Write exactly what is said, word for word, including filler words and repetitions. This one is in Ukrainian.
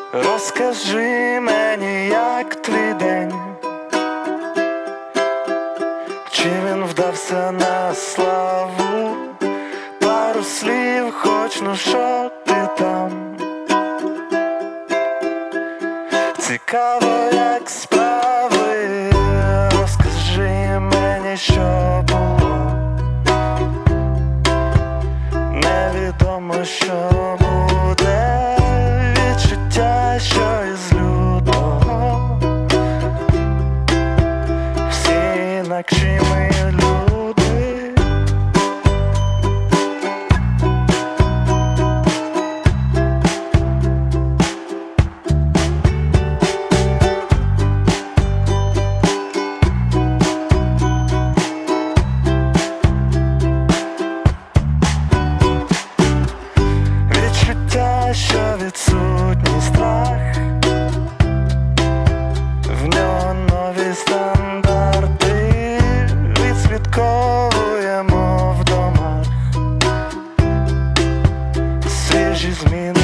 Розкажи мені, як твій день, чи він вдався на славу? Пару слів хоч, ну що ти там? Цікаво, як справи, розкажи мені, що було. Невідомо, що буде, відчуття, що із лютого. Всі інакші ми люди. Відчуття, що відсутній страх, в нього нові стандарти, відслідковуємо в домах свіжі зміни.